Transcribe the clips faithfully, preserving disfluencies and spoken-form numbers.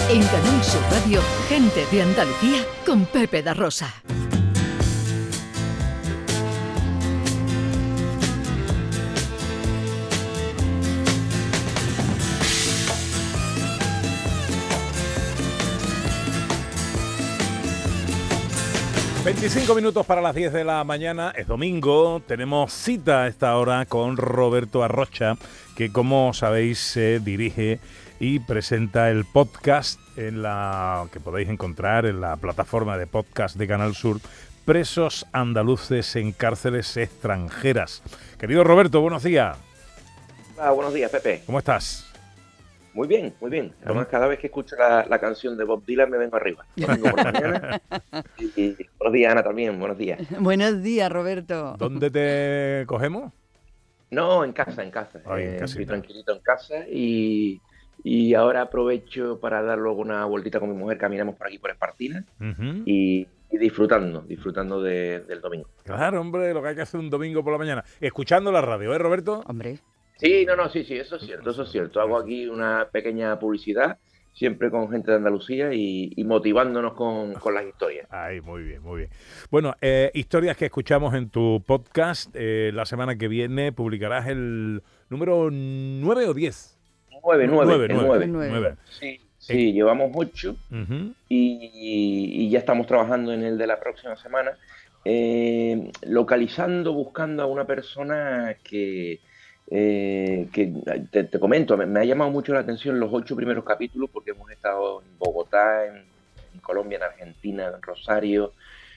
En Canal Sur Radio, Gente de Andalucía con Pepe da Rosa. veinticinco minutos para las diez de la mañana, es domingo, tenemos cita a esta hora con Roberto Arrocha, que como sabéis se dirige y presenta el podcast en la que podéis encontrar en la plataforma de podcast de Canal Sur, Presos Andaluces en Cárceles Extranjeras. Querido Roberto, buenos días. Hola, buenos días, Pepe. ¿Cómo estás? Muy bien, muy bien. Además, cada vez que escucho la, la canción de Bob Dylan me vengo arriba. Domingo por la mañana. Y, y buenos días, Ana, también. Buenos días. Buenos días, Roberto. ¿Dónde te cogemos? No, en casa, en casa. Ay, en eh, casita. estoy tranquilito en casa y, y ahora aprovecho para dar luego una vueltita con mi mujer. Caminamos por aquí por Espartina Uh-huh. y, y disfrutando, disfrutando de, del domingo. Claro, hombre, lo que hay que hacer un domingo por la mañana. Escuchando la radio, ¿eh, Roberto? Hombre. Sí, no, no, sí, sí, eso es cierto, eso es cierto. Hago aquí una pequeña publicidad, siempre con gente de Andalucía y, y motivándonos con, con las historias. Ay, muy bien, muy bien. Bueno, eh, historias que escuchamos en tu podcast. Eh, la semana que viene publicarás el número nueve o diez. Nueve, nueve, Nueve, el nueve, nueve. nueve. nueve. Sí, sí, llevamos ocho Uh-huh. y, y ya estamos trabajando en el de la próxima semana, eh, localizando, buscando a una persona que, eh, que te, te comento, me, me ha llamado mucho la atención los ocho primeros capítulos porque hemos estado en Bogotá, en, en Colombia, en Argentina, en Rosario,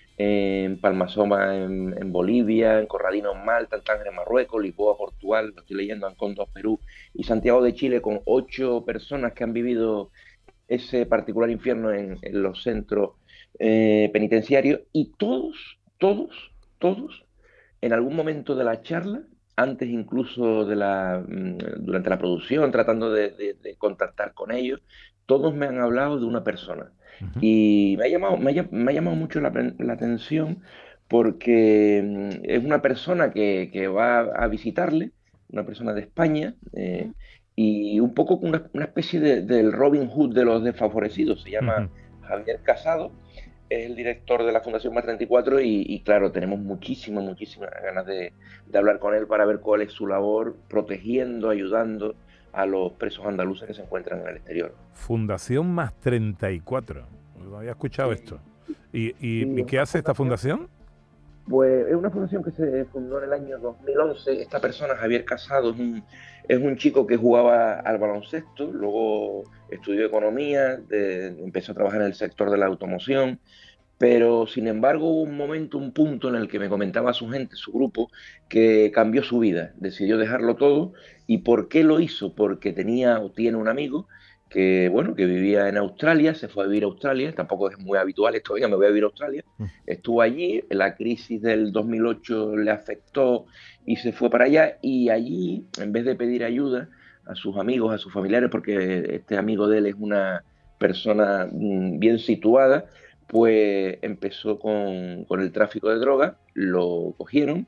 en Palmasoma en, en Bolivia, en Corradino en Malta, en Tánger en Marruecos, Lisboa, Portugal, lo estoy leyendo, Ancondos, Perú y Santiago de Chile, con ocho personas que han vivido ese particular infierno en, en los centros eh, penitenciarios, y todos, todos, todos, en algún momento de la charla, antes incluso de la, mm, durante la producción, tratando de, de, de contactar con ellos, todos me han hablado de una persona. Uh-huh. Y me ha llamado, me ha, me ha llamado mucho la, la atención porque mm, es una persona que, que va a visitarle, una persona de España, eh, y un poco una, una especie de, del Robin Hood de los desfavorecidos. Se llama Uh-huh. Javier Casado, es el director de la Fundación Más treinta y cuatro y, y claro, tenemos muchísimas, muchísimas ganas de, de hablar con él para ver cuál es su labor protegiendo, ayudando a los presos andaluces que se encuentran en el exterior. Fundación Más treinta y cuatro. No había escuchado Sí. esto. ¿Y, y, Sí, ¿y qué hace esta fundación? Pues es una fundación que se fundó en el año dos mil once. Esta persona, Javier Casado, es un, es un chico que jugaba al baloncesto, luego estudió economía, de, empezó a trabajar en el sector de la automoción, pero sin embargo hubo un momento, un punto en el que me comentaba su gente, su grupo, que cambió su vida, decidió dejarlo todo. ¿Y por qué lo hizo? Porque tenía o tiene un amigo que, bueno, que vivía en Australia, se fue a vivir a Australia, tampoco es muy habitual esto, oiga, me voy a vivir a Australia, estuvo allí, la crisis del dos mil ocho le afectó y se fue para allá, y allí, en vez de pedir ayuda a sus amigos, a sus familiares, porque este amigo de él es una persona mm, bien situada, pues empezó con, con el tráfico de drogas, lo cogieron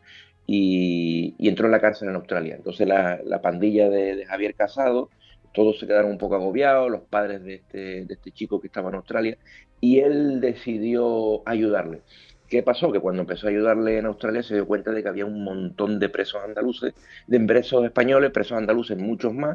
y, y entró en la cárcel en Australia. Entonces la, la pandilla de, de Javier Casado, todos se quedaron un poco agobiados, los padres de este, de este chico que estaba en Australia, y él decidió ayudarle. ¿Qué pasó? Que cuando empezó a ayudarle en Australia se dio cuenta de que había un montón de presos andaluces, de presos españoles, presos andaluces, muchos más,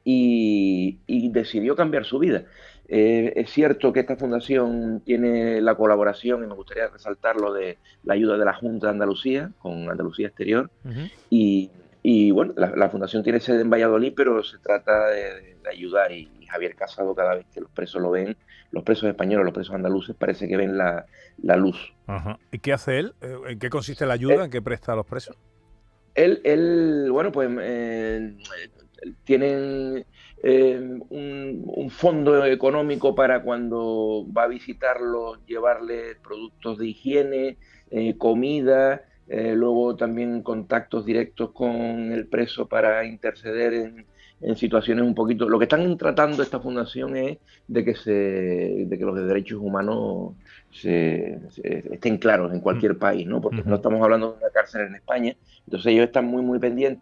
y, y decidió cambiar su vida. Eh, es cierto que esta fundación tiene la colaboración, y me gustaría resaltarlo, de la ayuda de la Junta de Andalucía, con Andalucía Exterior, Uh-huh. y, y bueno, la, la fundación tiene sede en Valladolid, pero se trata de, de ayudar, y, y Javier Casado, cada vez que los presos lo ven, los presos españoles, los presos andaluces, parece que ven la, la luz. Ajá. ¿Y qué hace él? Eh, ¿En qué consiste la ayuda Eh, que presta a los presos? Él, él bueno, pues eh, tienen eh, un, un fondo económico para cuando va a visitarlos, llevarles productos de higiene, eh, comida, eh, luego también contactos directos con el preso para interceder en, en situaciones un poquito... Lo que están tratando esta fundación es de que, se, de que los derechos humanos se, se estén claros en cualquier país, ¿no? Porque Uh-huh. no estamos hablando de una cárcel en España, entonces ellos están muy, muy pendientes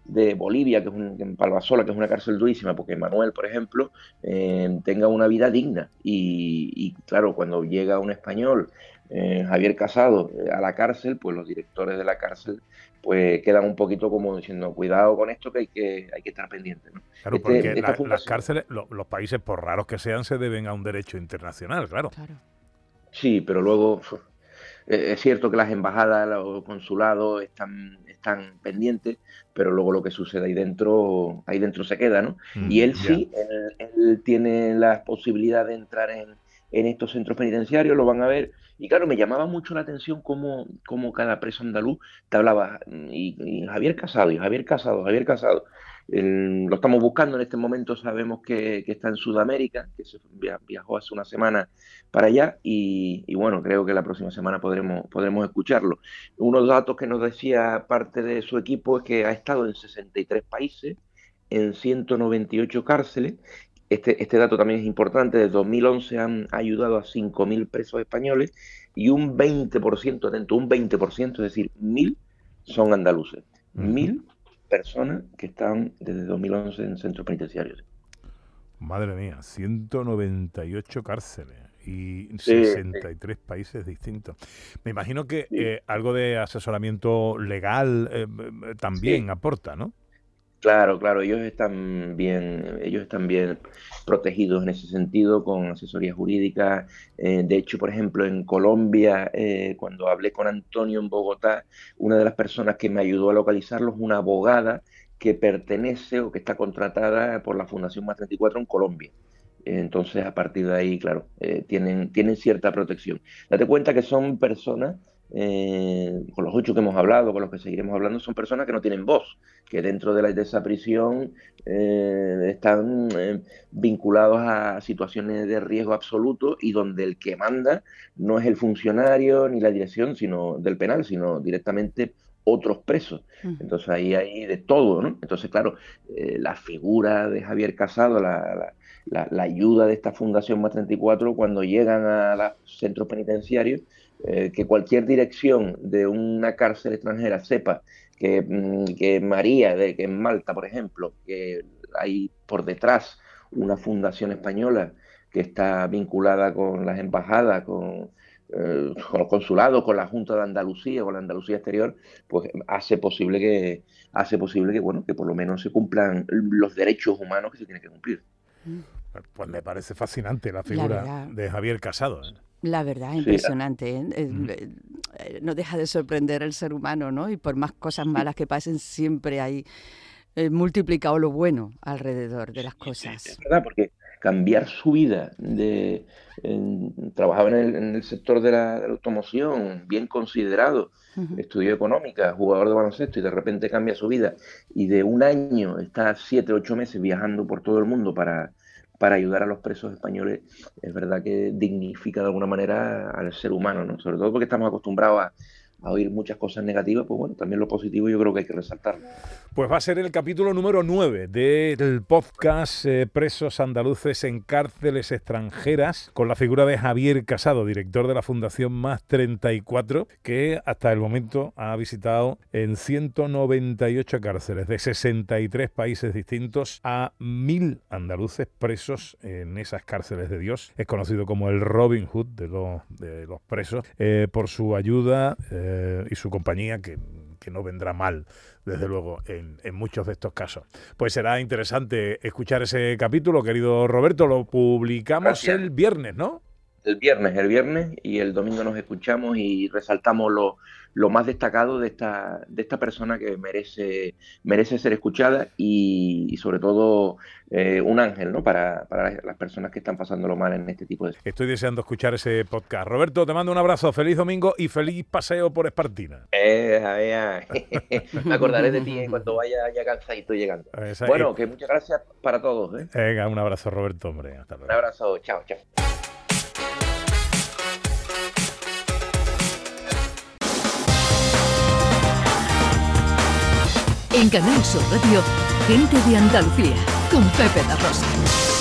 de Bolivia, que es un, en Palmasola, que es una cárcel durísima, porque Manuel, por ejemplo, eh, tenga una vida digna. Y, y claro, cuando llega un español, eh, Javier Casado, eh, a la cárcel, pues los directores de la cárcel pues quedan un poquito como diciendo, cuidado con esto que hay que, hay que estar pendientes, ¿no? Claro, Este, porque esta la, fundación, las cárceles, lo, los países, por raros que sean, se deben a un derecho internacional, claro. Claro. sí, pero luego uf, eh, es cierto que las embajadas, los consulados están, están pendientes, pero luego lo que sucede ahí dentro, ahí dentro se queda, ¿no? Mm, Y él ya. sí, él, él tiene la posibilidad de entrar en, en estos centros penitenciarios, lo van a ver. Y claro, me llamaba mucho la atención cómo, cómo cada preso andaluz te hablaba, y, y Javier Casado, y Javier Casado, Javier Casado. El- lo estamos buscando en este momento, sabemos que, que está en Sudamérica, que se via- viajó hace una semana para allá y, y bueno, creo que la próxima semana podremos, podremos escucharlo. Unos datos que nos decía parte de su equipo es que ha estado en sesenta y tres países, en ciento noventa y ocho cárceles. Este, este dato también es importante, desde dos mil once han ayudado a cinco mil presos españoles y un veinte por ciento, atento, un veinte por ciento, es decir, mil son andaluces. Ujú. Mil personas que están desde dos mil once en centros penitenciarios. Madre mía, ciento noventa y ocho cárceles y Sí, sesenta y tres países distintos. Me imagino que sí, eh, algo de asesoramiento legal eh, eh, también sí. aporta, ¿no? Claro, claro, ellos están bien, ellos están bien protegidos en ese sentido, con asesoría jurídica. Eh, de hecho, por ejemplo, en Colombia, eh, cuando hablé con Antonio en Bogotá, una de las personas que me ayudó a localizarlo es una abogada que pertenece o que está contratada por la Fundación Más treinta y cuatro en Colombia. Eh, Entonces, a partir de ahí, claro, eh, tienen, tienen cierta protección. Date cuenta que son personas, eh, con los ocho que hemos hablado, con los que seguiremos hablando, son personas que no tienen voz, que dentro de, la, de esa prisión eh, están eh, vinculados a situaciones de riesgo absoluto y donde el que manda no es el funcionario ni la dirección sino del penal, sino directamente otros presos. Mm. Entonces ahí hay de todo, ¿no? Entonces, claro, eh, la figura de Javier Casado, la, la, la, la ayuda de esta Fundación Más treinta y cuatro cuando llegan a los centros penitenciarios, eh, que cualquier dirección de una cárcel extranjera sepa que, mm, que María, de, que en Malta, por ejemplo, que hay por detrás una fundación española que está vinculada con las embajadas, con, eh, con los consulados, con la Junta de Andalucía, con la Andalucía Exterior, pues hace posible que, hace posible que, bueno, que por lo menos se cumplan los derechos humanos que se tienen que cumplir. Pues me parece fascinante la La figura verdad, de Javier Casado, ¿eh? la verdad, Sí, impresionante, ¿eh? Eh, Mm. eh, eh, No deja de sorprender el ser humano, ¿no? Y por más cosas malas que pasen, siempre hay eh, multiplicado lo bueno alrededor de las es cosas. verdad, porque cambiar su vida de en- trabajaba en el, en el sector de la, de la automoción, bien considerado, Ujú. estudió económica, jugador de baloncesto, y de repente cambia su vida, y de un año está siete, ocho meses viajando por todo el mundo para, para ayudar a los presos españoles. Es verdad que dignifica de alguna manera al ser humano, ¿no? Sobre todo porque estamos acostumbrados a, a oír muchas cosas negativas, pues bueno, también lo positivo yo creo que hay que resaltarlo. Pues va a ser el capítulo número nueve del podcast eh, Presos Andaluces en Cárceles Extranjeras, con la figura de Javier Casado, director de la Fundación Más treinta y cuatro, que hasta el momento ha visitado en ciento noventa y ocho cárceles de sesenta y tres países distintos a mil andaluces presos en esas cárceles de Dios. Es conocido como el Robin Hood de los, de los presos, eh, por su ayuda eh, y su compañía, que, que no vendrá mal, desde luego, en, en muchos de estos casos. Pues será interesante escuchar ese capítulo, querido Roberto. Lo publicamos Gracias. el viernes, ¿no? El viernes, el viernes y el domingo nos escuchamos y resaltamos lo, lo más destacado de esta, de esta persona que merece, merece ser escuchada y, y sobre todo eh, un ángel, ¿no? Para, para las personas que están pasándolo mal en este tipo de... Estoy deseando escuchar ese podcast. Roberto, te mando un abrazo, feliz domingo y feliz paseo por Espartina. Eh, a ver, me acordaré de ti en cuanto vaya ya cansadito llegando. Esa- Bueno, que muchas gracias para todos, ¿eh? Venga, un abrazo, Roberto, hombre. Hasta Un luego. abrazo, chao, chao. En Canal Sur Radio, Gente de Andalucía, con Pepe da Rosa.